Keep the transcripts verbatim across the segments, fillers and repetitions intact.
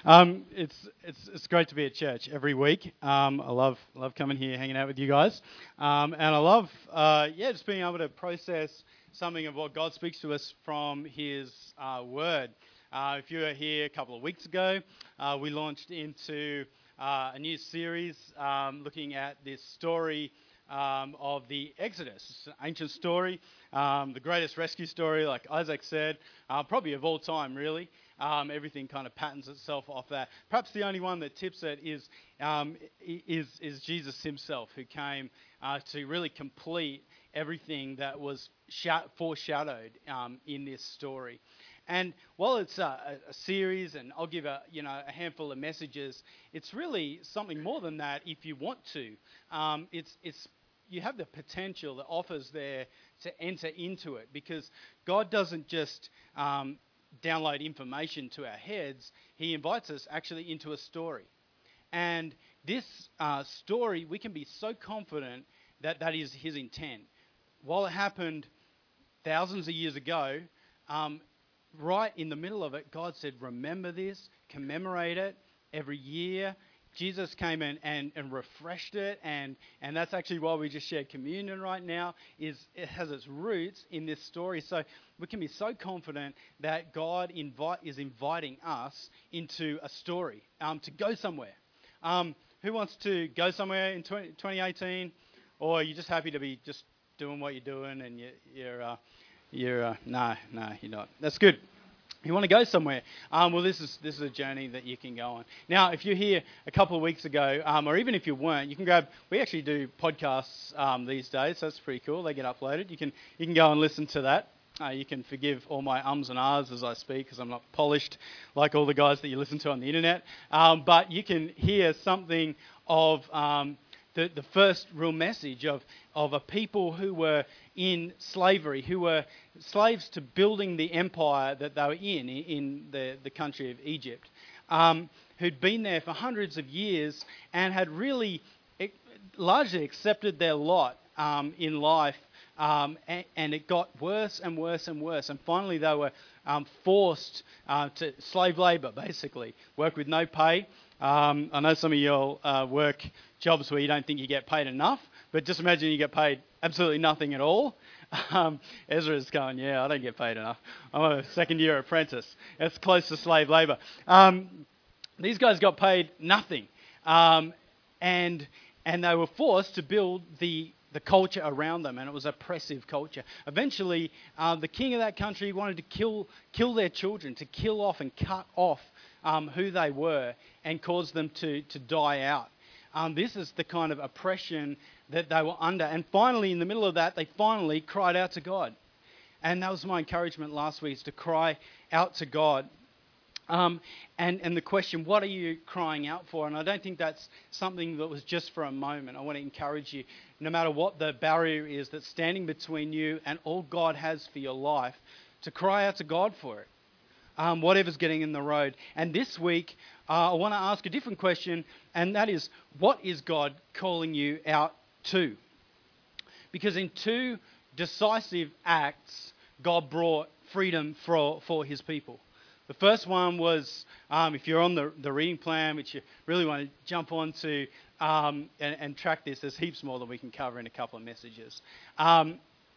Um, it's it's it's great to be at church every week. Um, I love love coming here, hanging out with you guys, um, and I love uh, yeah just being able to process something of what God speaks to us from His uh, Word. Uh, if you were here a couple of weeks ago, uh, we launched into uh, a new series um, looking at this story um, of the Exodus. It's an ancient story, um, the greatest rescue story, like Isaac said, uh, probably of all time, really. Um, everything kind of patterns itself off that. Perhaps the only one that tips it is um, is is Jesus himself, who came uh, to really complete everything that was sh- foreshadowed um, in this story. And while it's a, a series, and I'll give a you know a handful of messages, it's really something more than that. If you want to, um, it's it's you have the potential that offers there to enter into it, because God doesn't just um, download information to our heads. He invites us actually into a story. And this uh, story, we can be so confident that that is his intent. While it happened thousands of years ago, um, right in the middle of it, God said, remember this, commemorate it every year. Jesus came in and, and refreshed it, and, and that's actually why we just shared communion right now, is it has its roots in this story. So we can be so confident that God invite, is inviting us into a story, um, to go somewhere. Um, who wants to go somewhere in twenty eighteen? Or are you just happy to be just doing what you're doing and you, you're, uh, you're uh, no, no, you're not. That's good. You want to go somewhere? Um, well, this is this is a journey that you can go on. Now, if you're here a couple of weeks ago, um, or even if you weren't, you can grab. We actually do podcasts um, these days, so that's pretty cool. They get uploaded. You can you can go and listen to that. Uh, you can forgive all my ums and ahs as I speak, because I'm not polished like all the guys that you listen to on the internet. Um, but you can hear something of um, the the first real message of of a people who were in slavery, who were slaves to building the empire that they were in, in the, the country of Egypt, um, who'd been there for hundreds of years and had really largely accepted their lot um, in life, um, and, and it got worse and worse and worse. And finally they were um, forced uh, to slave labour, basically, work with no pay. Um, I know some of you all uh, work jobs where you don't think you get paid enough, but just imagine you get paid absolutely nothing at all. Um, Ezra's going, yeah, I don't get paid enough. I'm a second year apprentice. That's close to slave labour. Um, these guys got paid nothing. Um, and and they were forced to build the, the culture around them, and it was oppressive culture. Eventually, uh, the king of that country wanted to kill kill their children, to kill off and cut off um, who they were and cause them to, to die out. Um, this is the kind of oppression that they were under. And finally, in the middle of that, they finally cried out to God. And that was my encouragement last week, is to cry out to God. Um, and, and the question, what are you crying out for? And I don't think that's something that was just for a moment. I want to encourage you, no matter what the barrier is that's standing between you and all God has for your life, to cry out to God for it. Um, whatever's getting in the road. And this week, uh, I want to ask a different question, and that is, what is God calling you out to? Because in two decisive acts, God brought freedom for, for his people. The first one was, um, if you're on the, the reading plan, which you really want to jump onto um, and, and track this, there's heaps more that we can cover in a couple of messages. Um,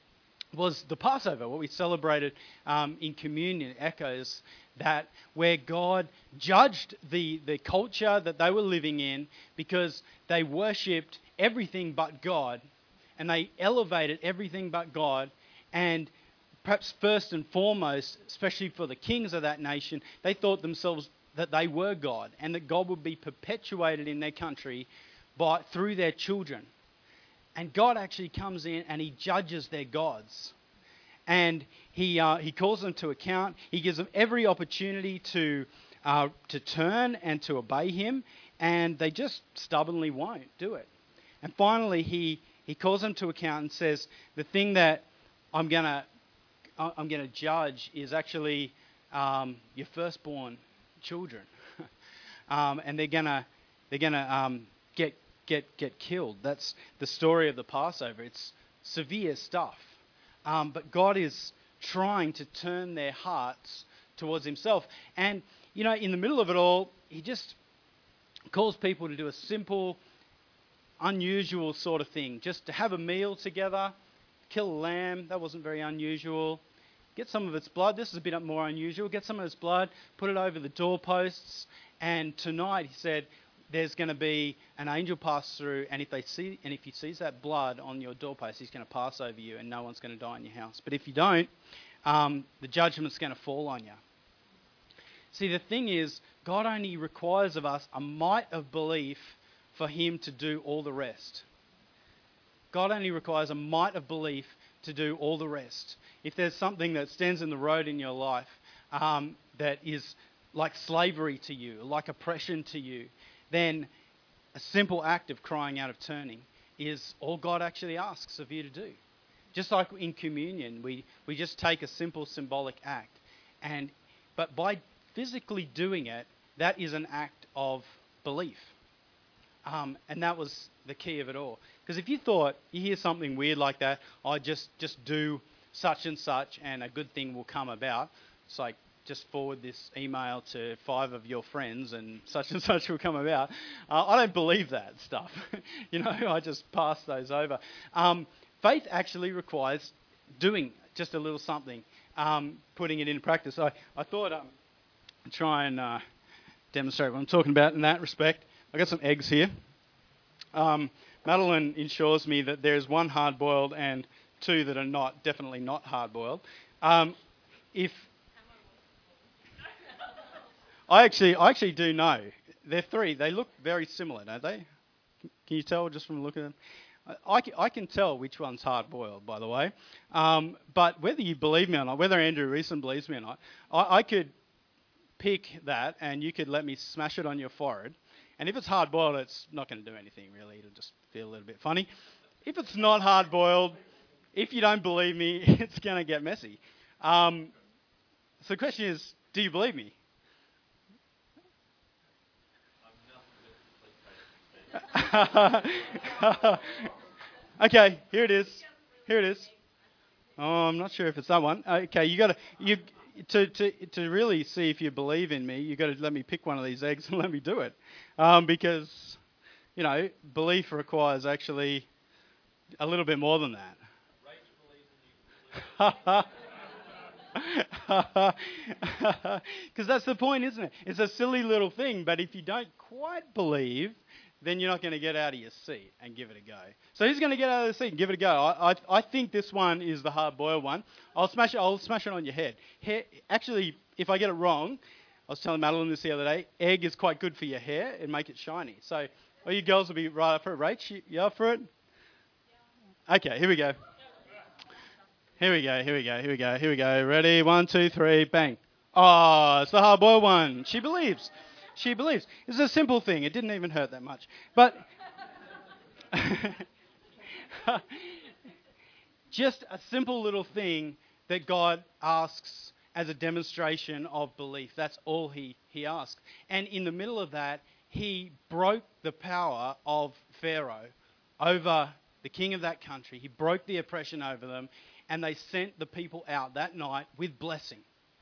was the Passover, what we celebrated um, in communion, echoes that, where God judged the, the culture that they were living in because they worshipped everything but God, and they elevated everything but God, and perhaps first and foremost, especially for the kings of that nation, they thought themselves that they were God, and that God would be perpetuated in their country by through their children. And God actually comes in and he judges their gods. And he uh, he calls them to account. He gives them every opportunity to uh, to turn and to obey him. And they just stubbornly won't do it. And finally, he, he calls them to account and says, the thing that I'm going to I'm going to judge is actually um, your firstborn children. um, and they're going to they're going to um, get get get killed. That's the story of the Passover. It's severe stuff. Um, but God is trying to turn their hearts towards himself. And, you know, in the middle of it all, he just calls people to do a simple, unusual sort of thing. Just to have a meal together, kill a lamb, that wasn't very unusual. Get some of its blood, this is a bit more unusual. Get some of its blood, put it over the doorposts, and tonight, he said, there's going to be an angel pass through, and if they see, and if he sees that blood on your doorpost, he's going to pass over you, and no one's going to die in your house. But if you don't, um, the judgment's going to fall on you. See, the thing is, God only requires of us a mite of belief for him to do all the rest. God only requires a mite of belief to do all the rest. If there's something that stands in the road in your life um, that is like slavery to you, like oppression to you, then a simple act of crying out of turning is all God actually asks of you to do. Just like in communion, we, we just take a simple symbolic act. and But by physically doing it, that is an act of belief. Um, and that was the key of it all. Because if you thought, you hear something weird like that, I just, just do such and such and a good thing will come about. It's like, just forward this email to five of your friends and such and such will come about. Uh, I don't believe that stuff. you know, I just pass those over. Um, faith actually requires doing just a little something, um, putting it in practice. I, I thought um, I'd try and uh, demonstrate what I'm talking about in that respect. I've got some eggs here. Um, Madeline ensures me that there's one hard-boiled and two that are not, definitely not hard-boiled. Um, if I actually, I actually do know. They're three. They look very similar, don't they? Can you tell just from looking at them? I, I can tell which one's hard-boiled, by the way. Um, but whether you believe me or not, whether Andrew Reeson believes me or not, I, I could pick that and you could let me smash it on your forehead. And if it's hard-boiled, it's not going to do anything, really. It'll just feel a little bit funny. If it's not hard-boiled, if you don't believe me, it's going to get messy. Um, so the question is, do you believe me? Okay, here it is. Here it is. Oh, I'm not sure if it's that one. Okay, you got to you to to to really see if you believe in me. You got to let me pick one of these eggs and let me do it, um, because you know belief requires actually a little bit more than that. Because that's the point, isn't it? It's a silly little thing, but if you don't quite believe, then you're not going to get out of your seat and give it a go. So who's going to get out of the seat and give it a go? I, I, I think this one is the hard-boiled one. I'll smash it. I'll smash it on your head. Hair, actually, if I get it wrong, I was telling Madeline this the other day. Egg is quite good for your hair and make it shiny. So all you girls will be right up for it. Rach, you, you up for it? Okay, here we go. Here we go. Here we go. Here we go. Here we go. Ready? One, two, three. Bang. Oh, it's the hard-boiled one. She believes. She believes. It's a simple thing. It didn't even hurt that much. But just a simple little thing that God asks as a demonstration of belief. That's all he, he asks. And in the middle of that, he broke the power of Pharaoh over the king of that country. He broke the oppression over them, and they sent the people out that night with blessing.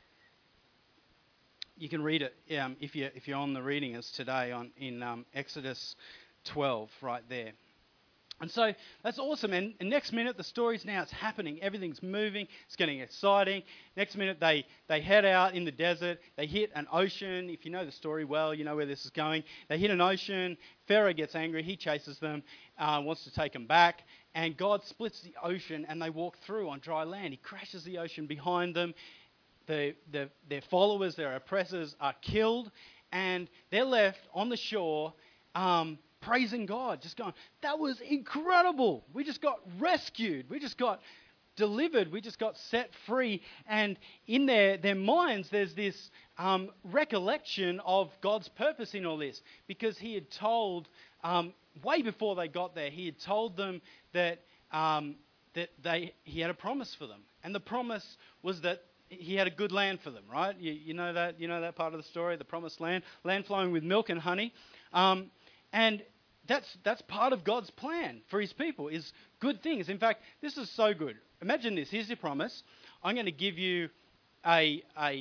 You can read it um, if you if you're on the reading as today on in um, Exodus twelve right there. And so that's awesome. And, and next minute the story's now it's happening. Everything's moving. It's getting exciting. Next minute they they head out in the desert. They hit an ocean. If you know the story well, you know where this is going. They hit an ocean. Pharaoh gets angry. He chases them, uh, wants to take them back. And God splits the ocean and they walk through on dry land. He crashes the ocean behind them. The, the, their followers, their oppressors are killed, and they're left on the shore um, praising God, just going, that was incredible. We just got rescued. We just got delivered. We just got set free. And in their, their minds, there's this um, recollection of God's purpose in all this, because he had told, um, way before they got there, he had told them that, um, that they he had a promise for them. And the promise was that he had a good land for them, right? You, you know that you know that part of the story, the promised land, land flowing with milk and honey, um, and that's that's part of God's plan for His people is good things. In fact, this is so good. Imagine this. Here's your promise. I'm going to give you a a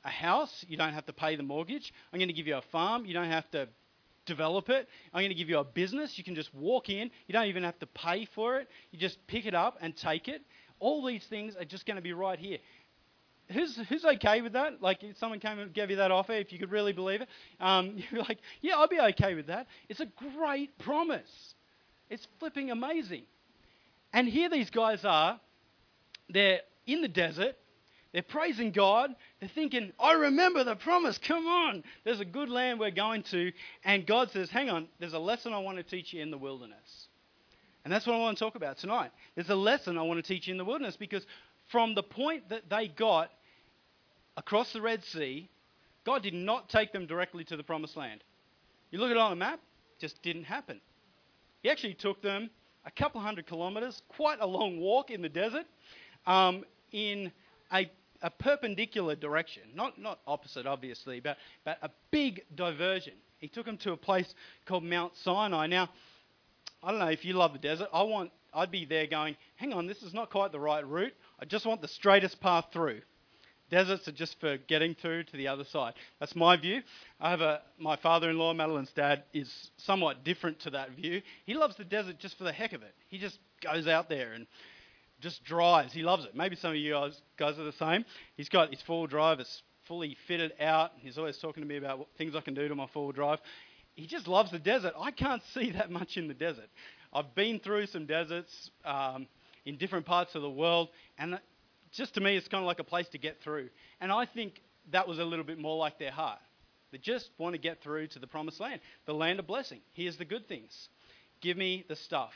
a house. You don't have to pay the mortgage. I'm going to give you a farm. You don't have to develop it. I'm going to give you a business. You can just walk in. You don't even have to pay for it. You just pick it up and take it. All these things are just going to be right here. Who's who's okay with that? Like, if someone came and gave you that offer, if you could really believe it, um, you're like, yeah, I'll be okay with that. It's a great promise. It's flipping amazing. And here these guys are. They're in the desert. They're praising God. They're thinking, I remember the promise. Come on. There's a good land we're going to. And God says, hang on, there's a lesson I want to teach you in the wilderness. And that's what I want to talk about tonight. There's a lesson I want to teach you in the wilderness, because from the point that they got across the Red Sea, God did not take them directly to the promised land. You look at it on a map, it just didn't happen. He actually took them a couple hundred kilometers, quite a long walk in the desert, um, in a a perpendicular direction, not not opposite, obviously, but, but a big diversion. He took them to a place called Mount Sinai. Now, I don't know if you love the desert. I want, I'd be there going, hang on, this is not quite the right route. I just want the straightest path through. Deserts are just for getting through to the other side. That's my view. I have a, my father-in-law, Madeline's dad, is somewhat different to that view. He loves the desert just for the heck of it. He just goes out there and just drives. He loves it. Maybe some of you guys, guys are the same. He's got his four-wheel drive. It's fully fitted out. He's always talking to me about what things I can do to my four-wheel drive. He just loves the desert. I can't see that much in the desert. I've been through some deserts um, in different parts of the world, and just to me, it's kind of like a place to get through. And I think that was a little bit more like their heart. They just want to get through to the promised land, the land of blessing. Here's the good things. Give me the stuff.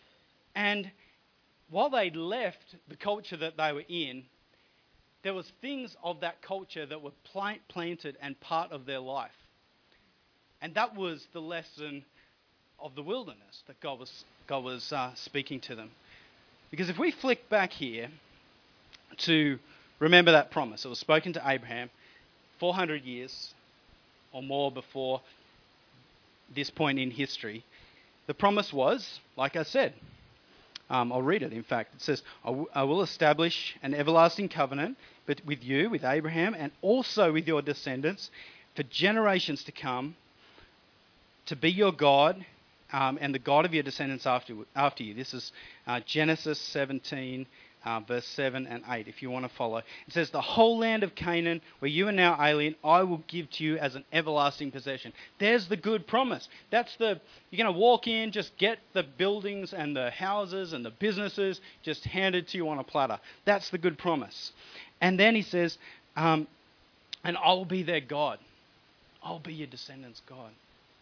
And while they'd left the culture that they were in, there was things of that culture that were plant- planted and part of their life. And that was the lesson of the wilderness that God was, God was uh, speaking to them. Because if we flick back here to remember that promise, it was spoken to Abraham four hundred years or more before this point in history. The promise was, like I said, Um, I'll read it, in fact. It says, I, w- I will establish an everlasting covenant but with you, with Abraham, and also with your descendants for generations to come, to be your God um, and the God of your descendants after, after you. This is uh, Genesis seventeen, uh, verse seven and eight, if you want to follow. It says, the whole land of Canaan, where you are now alien, I will give to you as an everlasting possession. There's the good promise. That's the, you're going to walk in, just get the buildings and the houses and the businesses just handed to you on a platter. That's the good promise. And then he says, um, and I'll be their God. I'll be your descendants' God.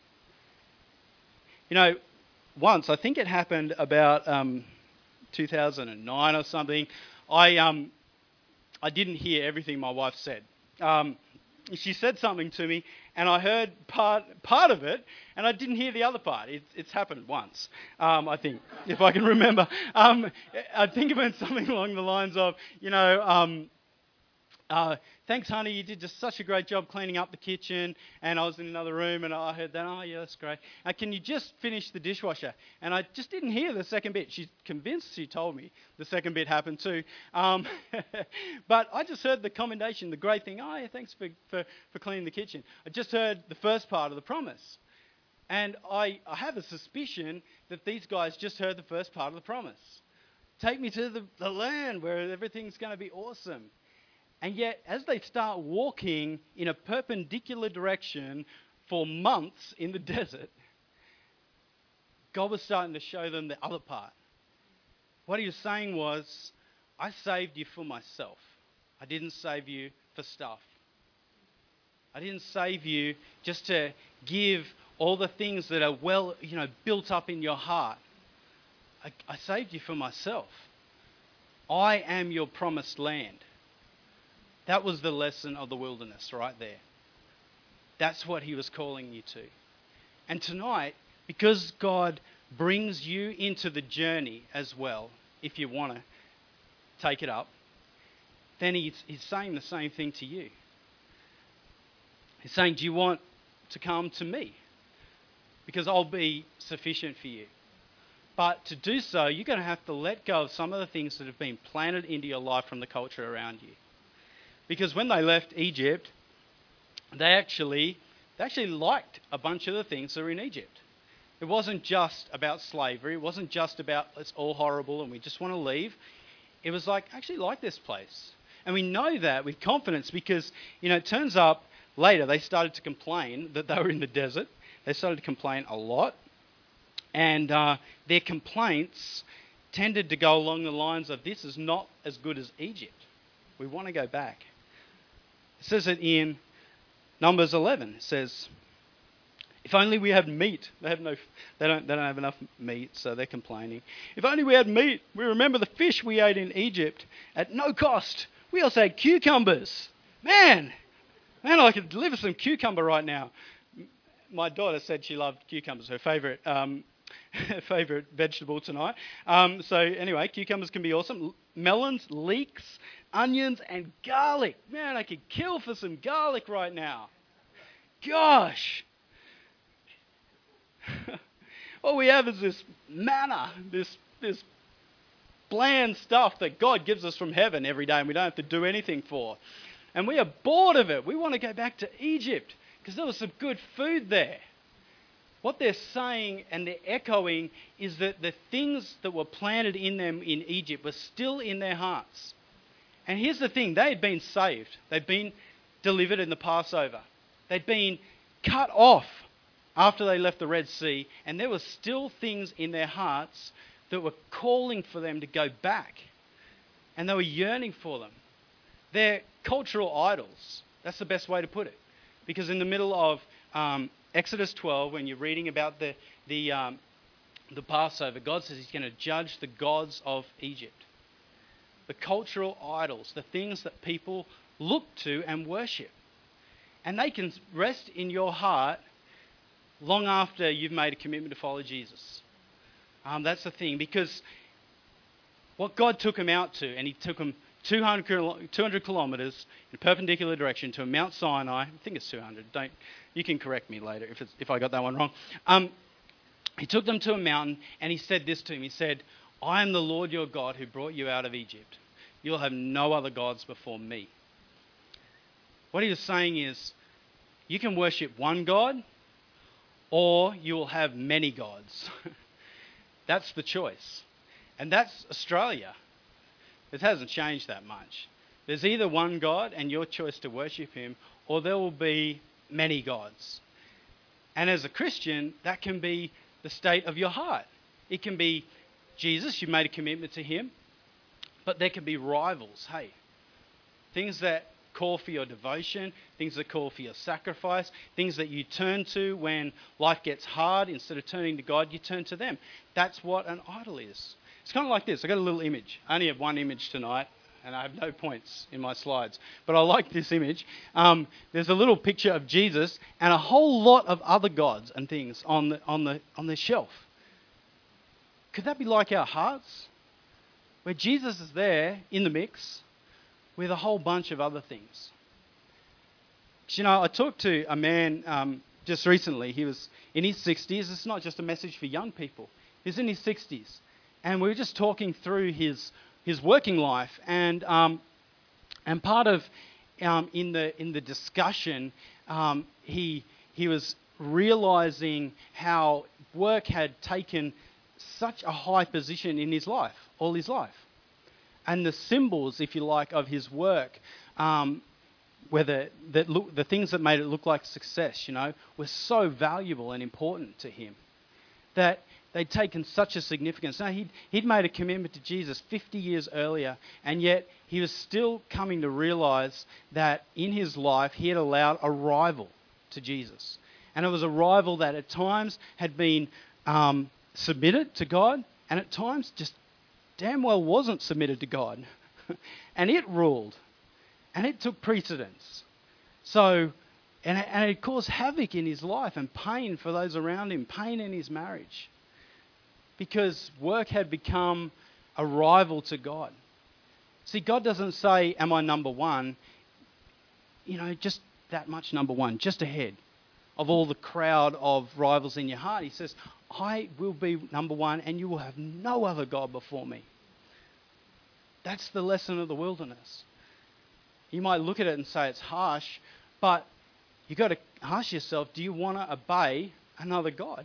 You know, once, I think it happened about um, two thousand nine or something, I um I didn't hear everything my wife said. Um, she said something to me, and I heard part part of it, and I didn't hear the other part. It, it's happened once, um, I think, if I can remember. Um, I think it went something along the lines of, you know, um, uh, thanks, honey, you did just such a great job cleaning up the kitchen. And I was in another room, and I heard that. Oh, yeah, that's great. Uh, can you just finish the dishwasher? And I just didn't hear the second bit. She's convinced she told me the second bit happened too. Um, but I just heard the commendation, the great thing. Oh, yeah, thanks for, for, for cleaning the kitchen. I just heard the first part of the promise. And I, I have a suspicion that these guys just heard the first part of the promise. Take me to the, the land where everything's going to be awesome. And yet, as they start walking in a perpendicular direction for months in the desert, God was starting to show them the other part. What he was saying was, I saved you for myself. I didn't save you for stuff. I didn't save you just to give all the things that are well, you know, built up in your heart. I, I saved you for myself. I am your promised land. That was the lesson of the wilderness right there. That's what he was calling you to. And tonight, because God brings you into the journey as well, if you want to take it up, then he's, he's saying the same thing to you. He's saying, do you want to come to me? Because I'll be sufficient for you. But to do so, you're going to have to let go of some of the things that have been planted into your life from the culture around you. Because when they left Egypt, they actually they actually liked a bunch of the things that were in Egypt. It wasn't just about slavery. It wasn't just about it's all horrible and we just want to leave. It was like, I actually like this place. And we know that with confidence because, you know, it turns up later they started to complain that they were in the desert. They started to complain a lot. And uh, their complaints tended to go along the lines of, this is not as good as Egypt. We want to go back. It says it in Numbers eleven. It says, if only we had meat. They have no, they don't, they don't have enough meat, so they're complaining. If only we had meat. We remember the fish we ate in Egypt at no cost. We also had cucumbers. Man, man, I could deliver some cucumber right now. My daughter said she loved cucumbers, her favourite, um, her favourite vegetable tonight. Um, so anyway, cucumbers can be awesome. Melons, leeks, onions, and garlic. Man, I could kill for some garlic right now. Gosh. All we have is this manna, this this bland stuff that God gives us from heaven every day and we don't have to do anything for. And we are bored of it. We want to go back to Egypt because there was some good food there. What they're saying and they're echoing is that the things that were planted in them in Egypt were still in their hearts. And here's the thing, they had been saved. They'd been delivered in the Passover. They'd been cut off after they left the Red Sea, and there were still things in their hearts that were calling for them to go back. And they were yearning for them. They're cultural idols. That's the best way to put it. Because in the middle of um, Exodus twelve, when you're reading about the, the, um, the Passover, God says he's going to judge the gods of Egypt. The cultural idols, the things that people look to and worship. And they can rest in your heart long after you've made a commitment to follow Jesus. Um, that's the thing, because what God took him out to, and he took him two hundred kilometres in a perpendicular direction to Mount Sinai. I think it's two hundred. Don't, you can correct me later if, it's, if I got that one wrong. Um, he took them to a mountain and he said this to him. He said, I am the Lord your God who brought you out of Egypt. You'll have no other gods before me. What he was saying is, you can worship one God, or you will have many gods. That's the choice. And that's Australia. It hasn't changed that much. There's either one God and your choice to worship him, or there will be many gods. And as a Christian, that can be the state of your heart. It can be Jesus, you've made a commitment to him, but there can be rivals, hey. Things that call for your devotion, things that call for your sacrifice, things that you turn to when life gets hard. Instead of turning to God, you turn to them. That's what an idol is. It's kind of like this. I've got a little image. I only have one image tonight, and I have no points in my slides. But I like this image. Um, there's a little picture of Jesus and a whole lot of other gods and things on the, on the, on the shelf. Could that be like our hearts? Where Jesus is there in the mix with a whole bunch of other things. You know, I talked to a man um, just recently. He was in his sixties. It's not just a message for young people. He's in his sixties. And we were just talking through his his working life. And um, and part of, um, in the in the discussion, um, he he was realising how work had taken such a high position in his life, all his life. And the symbols, if you like, of his work, um, whether that look, the things that made it look like success, you know, were so valuable and important to him that they'd taken such a significance. Now, he'd, he'd made a commitment to Jesus fifty years earlier, and yet he was still coming to realise that in his life he had allowed a rival to Jesus. And it was a rival that at times had been um, submitted to God, and at times just damn well wasn't submitted to God. And it ruled. And it took precedence. So, and it, and it caused havoc in his life and pain for those around him, pain in his marriage. Because work had become a rival to God. See, God doesn't say, am I number one? You know, just that much number one, just ahead of all the crowd of rivals in your heart. He says, I will be number one and you will have no other God before me. That's the lesson of the wilderness. you might look at it and say it's harsh, but you've got to ask yourself, do you want to obey another god?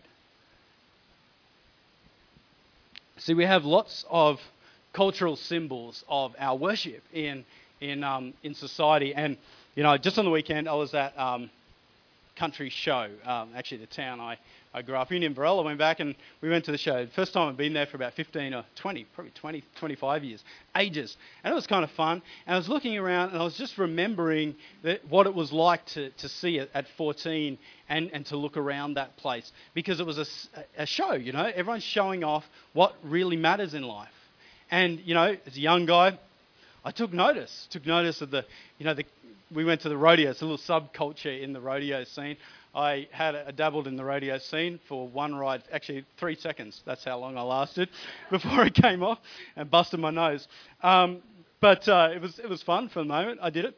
See, we have lots of cultural symbols of our worship in in um, in society. And, you know, just on the weekend, I was at um, country show, um, actually the town I, I grew up in, in Inverell. I went back and we went to the show. First time I'd been there for about fifteen or twenty, probably twenty, twenty-five years, ages. And it was kind of fun. And I was looking around and I was just remembering that what it was like to, to see it at fourteen and, and to look around that place. Because it was a, a show, you know, everyone's showing off what really matters in life. And, you know, as a young guy, I took notice, took notice of the, you know, the, we went to the rodeo. It's a little subculture in the rodeo scene. I had a, dabbled in the rodeo scene for one ride, actually three seconds. That's how long I lasted before it came off and busted my nose. Um, but uh, it was it was fun for the moment. I did it.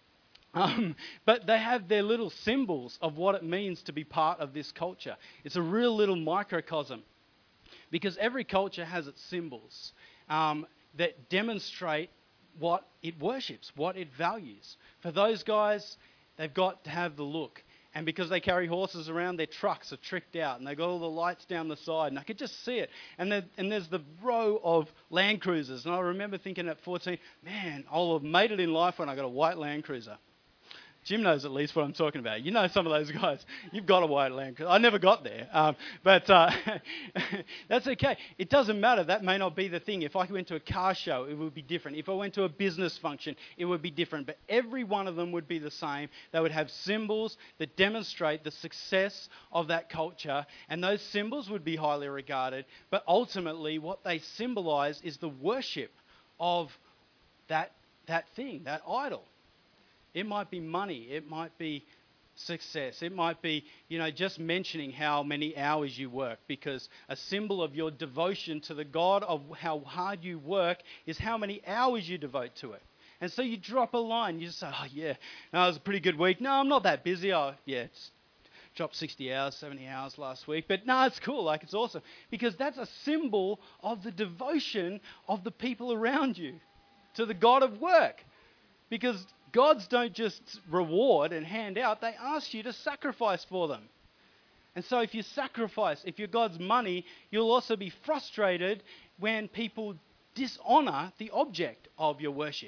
Um, but they have their little symbols of what it means to be part of this culture. It's a real little microcosm because every culture has its symbols um, that demonstrate what it worships, what it values. For those guys, they've got to have the look. And because they carry horses around, their trucks are tricked out and they've got all the lights down the side. And I could just see it. And, there, and there's the row of Land Cruisers. And I remember thinking at fourteen, man, I'll have made it in life when I got a white Land Cruiser. Jim knows at least what I'm talking about. You know some of those guys. You've got a white Land Cruiser. I never got there. Um, but uh, that's okay. It doesn't matter. That may not be the thing. If I went to a car show, it would be different. If I went to a business function, it would be different. But every one of them would be the same. They would have symbols that demonstrate the success of that culture. And those symbols would be highly regarded. But ultimately, what they symbolize is the worship of that, that thing, that idol. It might be money. It might be success. It might be, you know, just mentioning how many hours you work, because a symbol of your devotion to the God of how hard you work is how many hours you devote to it. And so you drop a line. You just say, oh, yeah, no, it was a pretty good week. No, I'm not that busy. Oh, yeah, it's dropped sixty hours, seventy hours last week. But no, it's cool. Like, it's awesome. Because that's a symbol of the devotion of the people around you to the God of work. Because gods don't just reward and hand out, they ask you to sacrifice for them. And so if you sacrifice, if you're God's money, you'll also be frustrated when people dishonor the object of your worship.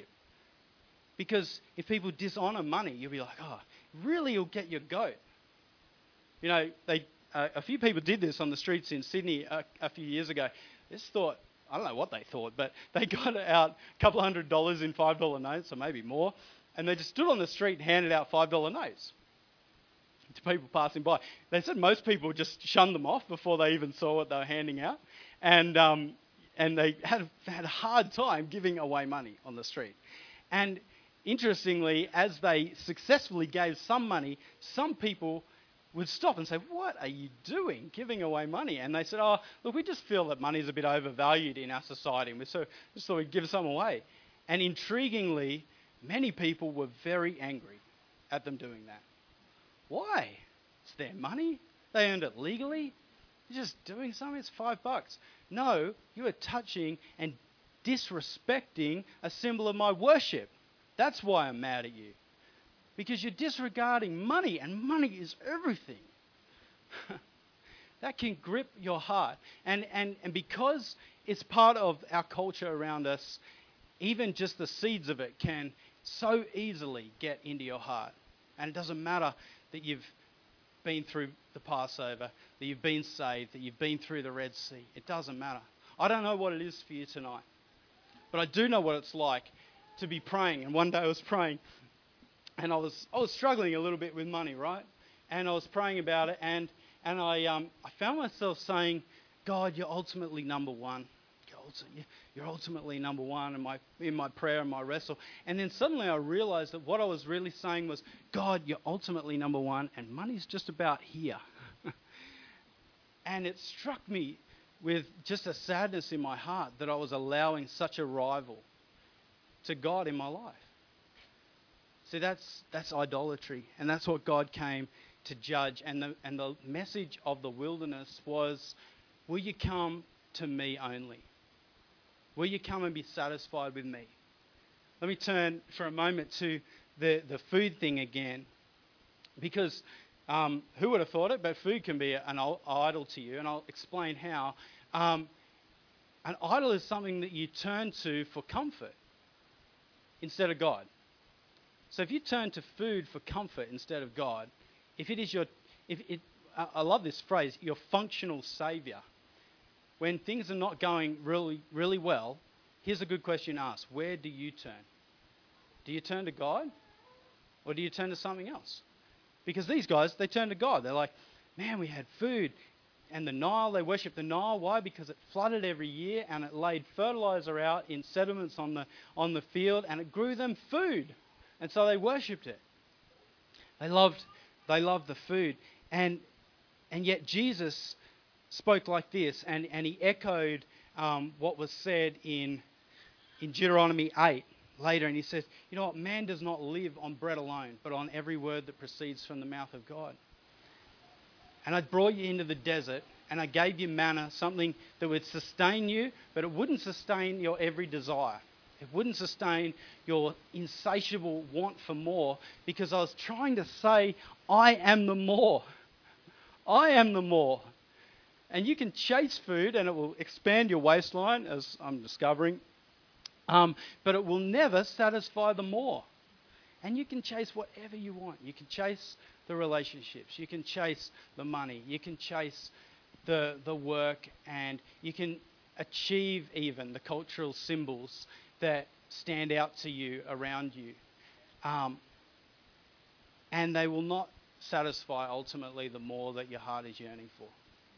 Because if people dishonor money, you'll be like, oh, really, you'll get your goat. You know, they uh, a few people did this on the streets in Sydney a, a few years ago. Just thought, I don't know what they thought, but they got out a couple of hundred dollars in five dollar notes, or maybe more. And they just stood on the street and handed out five dollar notes to people passing by. They said most people just shunned them off before they even saw what they were handing out. And um, and they had, had a hard time giving away money on the street. And interestingly, as they successfully gave some money, some people would stop and say, what are you doing, giving away money? And they said, oh, look, we just feel that money is a bit overvalued in our society. And we so just thought we'd give some away. And intriguingly, many people were very angry at them doing that. Why? It's their money. They earned it legally. You're just doing something. It's five bucks. No, you are touching and disrespecting a symbol of my worship. That's why I'm mad at you. Because you're disregarding money, and money is everything. That can grip your heart. And, and, and because it's part of our culture around us, even just the seeds of it can so easily get into your heart. And it doesn't matter that you've been through the Passover, that you've been saved, that you've been through the Red Sea. It doesn't matter. I don't know what it is for you tonight. But I do know what it's like to be praying. And one day I was praying, and I was I was struggling a little bit with money, right? And I was praying about it, and, and I um I found myself saying, God, you're ultimately number one. You're ultimately number one in my in my prayer and my wrestle. And then suddenly I realized that what I was really saying was, God, you're ultimately number one, and money's just about here. And it struck me with just a sadness in my heart that I was allowing such a rival to God in my life. See, that's that's idolatry, and that's what God came to judge. And the and the message of the wilderness was, will you come to me only? Will you come and be satisfied with me? let me turn for a moment to the, the food thing again. Because um, who would have thought it? But food can be an idol to you, and I'll explain how. Um, an idol is something that you turn to for comfort instead of God. So if you turn to food for comfort instead of God, if it is your, if it, I love this phrase, your functional savior. When things are not going really, really well, here's a good question to ask: where do you turn? Do you turn to God, or do you turn to something else? Because these guys, they turn to God. They're like, man, we had food. And the Nile, they worship the Nile. Why? Because it flooded every year and it laid fertilizer out in sediments on the on the field, and it grew them food. And so they worshipped it. They loved they loved the food. And and yet Jesus spoke like this, and, and he echoed um, what was said in in Deuteronomy eight later, and he says, you know what, man does not live on bread alone, but on every word that proceeds from the mouth of God. And I brought you into the desert, and I gave you manna, something that would sustain you, but it wouldn't sustain your every desire. It wouldn't sustain your insatiable want for more, because I was trying to say, I am the more. I am the more. And you can chase food, and it will expand your waistline, as I'm discovering. Um, but it will never satisfy the more. And you can chase whatever you want. You can chase the relationships. You can chase the money. You can chase the the work. And you can achieve even the cultural symbols that stand out to you around you. Um, and they will not satisfy ultimately the more that your heart is yearning for.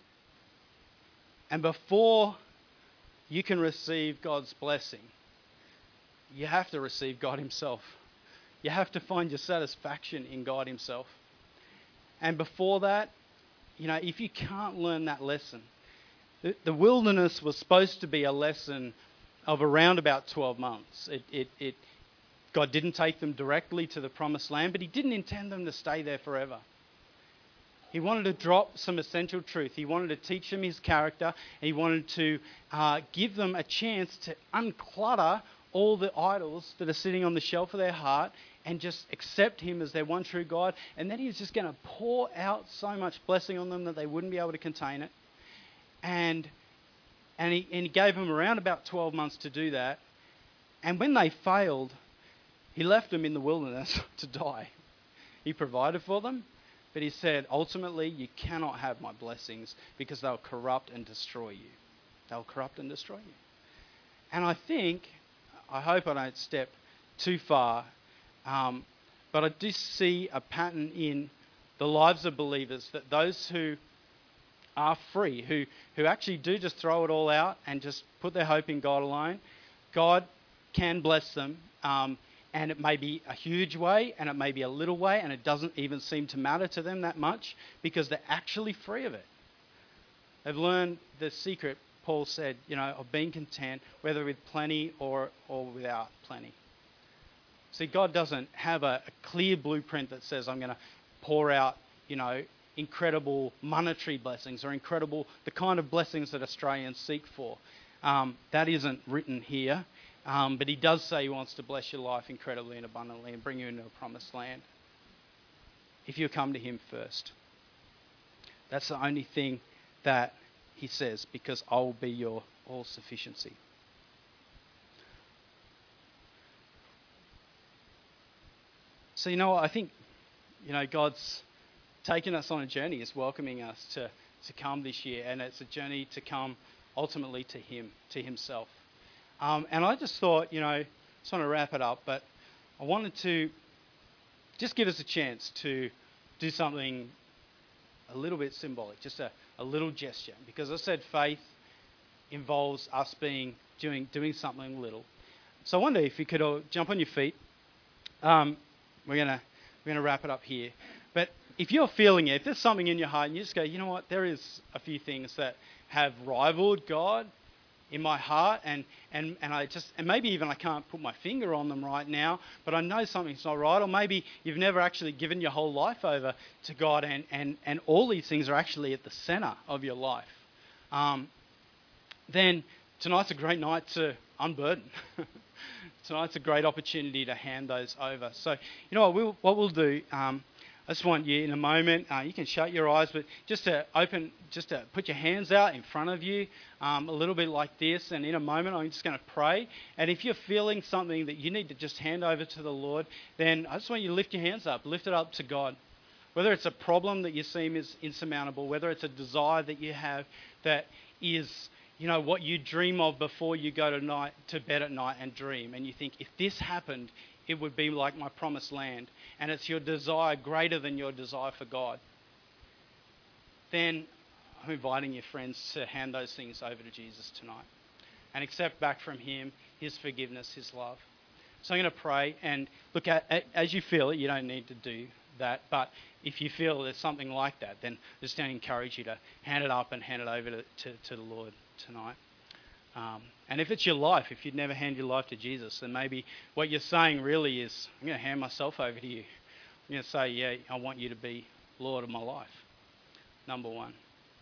And before you can receive God's blessing, you have to receive God himself. You have to find your satisfaction in God himself. And before that, you know, if you can't learn that lesson, the, the wilderness was supposed to be a lesson of around about twelve months. It, it, it, God didn't take them directly to the promised land, but he didn't intend them to stay there forever. He wanted to drop some essential truth. He wanted to teach them his character. And he wanted to uh, give them a chance to unclutter all the idols that are sitting on the shelf of their heart and just accept him as their one true God. And then he's just going to pour out so much blessing on them that they wouldn't be able to contain it. And and he, and he gave them around about twelve months to do that. And when they failed, he left them in the wilderness to die. He provided for them, but he said, ultimately, you cannot have my blessings because they'll corrupt and destroy you. They'll corrupt and destroy you. And I think, I hope I don't step too far, um, but I do see a pattern in the lives of believers that those who are free, who, who actually do just throw it all out and just put their hope in God alone, God can bless them, um, and it may be a huge way and it may be a little way, and it doesn't even seem to matter to them that much because they're actually free of it. They've learned the secret, Paul said, you know, of being content, whether with plenty or, or without plenty. See, God doesn't have a, a clear blueprint that says, I'm going to pour out, you know, incredible monetary blessings or incredible, the kind of blessings that Australians seek for. Um, that isn't written here. Um, but he does say he wants to bless your life incredibly and abundantly and bring you into a promised land if you come to him first. That's the only thing that he says, because I will be your all sufficiency. So, you know what? I think, you know, God's taken us on a journey. He's welcoming us to, to come this year, and it's a journey to come ultimately to him, to himself. Um, and I just thought, you know, I just want to wrap it up, but I wanted to just give us a chance to do something a little bit symbolic, just a, a little gesture. Because I said faith involves us being doing doing something little. So I wonder if you could all jump on your feet. Um, we're gonna we're gonna wrap it up here. But if you're feeling it, if there's something in your heart and you just go, you know what, there is a few things that have rivaled God in my heart, and, and, and I just and maybe even I can't put my finger on them right now, but I know something's not right. Or maybe you've never actually given your whole life over to God, and, and, and all these things are actually at the center of your life. Um, then tonight's a great night to unburden. tonight's a great opportunity to hand those over. So, you know what we'll, what we'll do, um, I just want you in a moment, uh, you can shut your eyes, but just to open, just to put your hands out in front of you, um, a little bit like this, and in a moment I'm just going to pray. And if you're feeling something that you need to just hand over to the Lord, then I just want you to lift your hands up, lift it up to God. Whether it's a problem that you seem is insurmountable, whether it's a desire that you have that is, you know, what you dream of before you go to night to bed at night and dream, and you think, if this happened, it would be like my promised land, and it's your desire greater than your desire for God, then I'm inviting you, friends, to hand those things over to Jesus tonight and accept back from him his forgiveness, his love. So I'm going to pray, and look, at, at, as you feel it, you don't need to do that, but if you feel there's something like that, then I just don't encourage you to hand it up and hand it over to, to, to the Lord tonight. Um, and if it's your life, if you'd never hand your life to Jesus, then maybe what you're saying really is, I'm going to hand myself over to you. I'm going to say, yeah, I want you to be Lord of my life. Number one.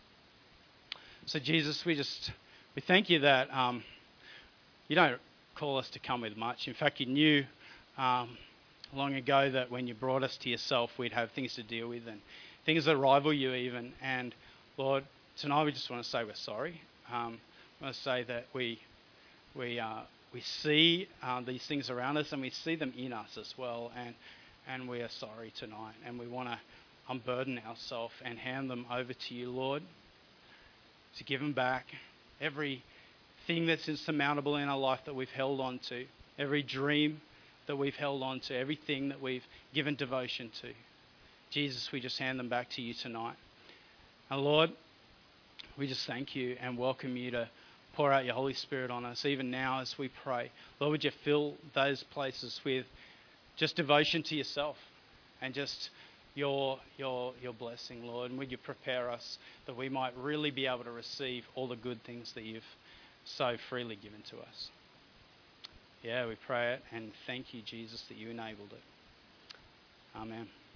So Jesus, we just, we thank you that um, you don't call us to come with much. In fact, you knew um, long ago that when you brought us to yourself, we'd have things to deal with and things that rival you even. And Lord, tonight we just want to say we're sorry. Um, I want to say that we we uh, we see uh, these things around us, and we see them in us as well, and and we are sorry tonight, and we want to unburden ourselves and hand them over to you, Lord, to give them back. Everything that's insurmountable in our life that we've held on to, every dream that we've held on to, everything that we've given devotion to, Jesus, we just hand them back to you tonight. And Lord, we just thank you and welcome you to pour out your Holy Spirit on us, even now as we pray. Lord, would you fill those places with just devotion to yourself and just your your your blessing, Lord. And would you prepare us that we might really be able to receive all the good things that you've so freely given to us. Yeah, we pray it and thank you, Jesus, that you enabled it. Amen.